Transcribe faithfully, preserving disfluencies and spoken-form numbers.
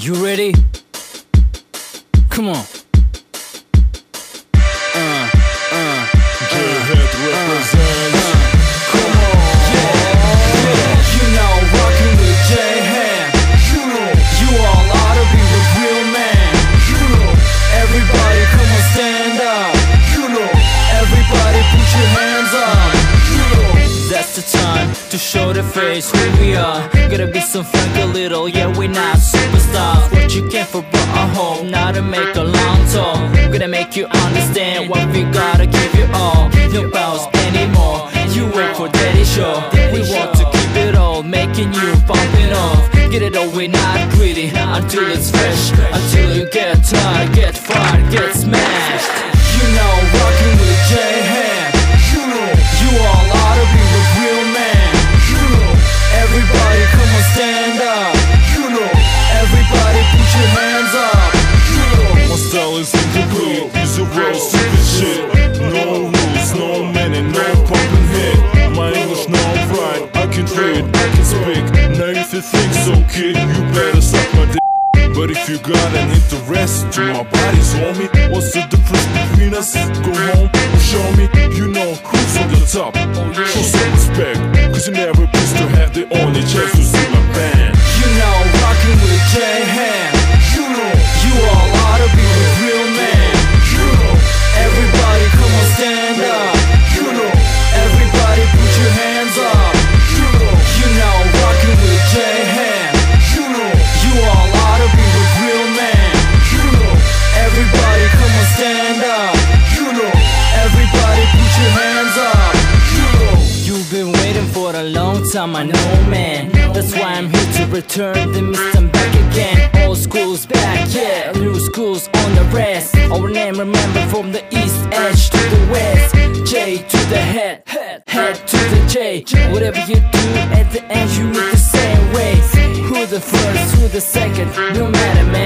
You ready? Come on. Uh, uh, J-Head represents. come on. Yeah, yeah. You know, rockin' with J-Head. You know, you all ought to be with real man. You know, everybody come on, stand up. You know, everybody put your hands up. You know, that's the time to show the face who we are. Gotta be some funky little, yeah, we're not superstars. What you came for, but I hope not to make a long talk. Gonna make you understand what we gotta give you all. No bounce anymore, you wait for daddy show. We want to keep it all, making you pumping off. Get it all, we're not greedy until it's fresh. Until you get tired, get fired, get smashed. You know, rockin' with J-Head. You know, you all ought to be with real man. You know, everybody come on, stand up. You know, everybody put your hands up. You know, My style is incomplete, it's a real stupid shit. No rules, no meaning, no pumping hit. My English now right, I can read, I can speak. Now if you think so, kid, you better suck my dick. But if you got an interest to my body's homie, what's the difference between us? Go home or show me, you know who's on the top. Show some respect, cause you never used to have the only chance to see my band. you know, rockin' with J-Head. You know, you all ought to be with real man. You know, everybody come on, stand up. You know, everybody put your hands up. You know, you know, rockin' with J-Head. You know, you all ought to be with real man. You know, everybody come on, stand up. You know, everybody put your hands up. You know, you've been waiting for a long time, I know, man. That's why I'm here to return the mist, I'm back again. Old school's back, yeah, new school's on the rest. Our name remember from the east edge to the west. J to the head, head to the J. Whatever you do, at the end you meet the same way. Who the first, who the second, no matter, man.